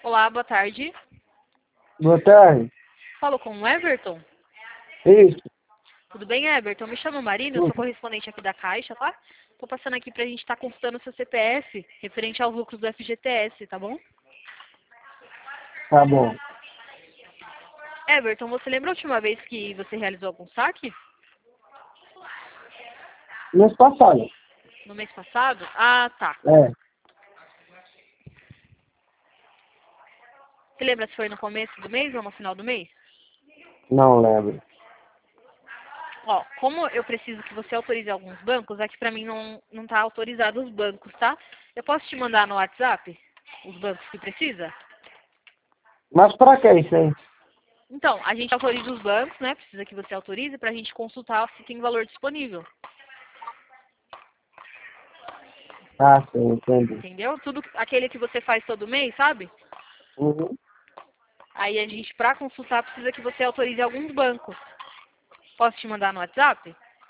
Olá, boa tarde. Boa tarde. Falo com o Everton. Isso. Tudo bem, Everton? Me chamo Marina, eu sou correspondente aqui da Caixa, tá? Tô passando aqui pra gente estar consultando o seu CPF, referente aos lucros do FGTS, tá bom? Tá bom. Everton, você lembra a última vez que você realizou algum saque? Mês passado. No mês passado? Ah, tá. É. Você lembra se foi no começo do mês ou no final do mês? Não lembro. Ó, como eu preciso que você autorize alguns bancos, aqui pra mim não tá autorizado os bancos, tá? Eu posso te mandar no WhatsApp os bancos que precisa? Mas pra que isso aí? Então, a gente autoriza os bancos, né? Precisa que você autorize pra gente consultar se tem valor disponível. Ah, sim, entendi. Entendeu? Tudo aquele que você faz todo mês, sabe? Uhum. Aí a gente, pra consultar, precisa que você autorize alguns bancos. Posso te mandar no WhatsApp?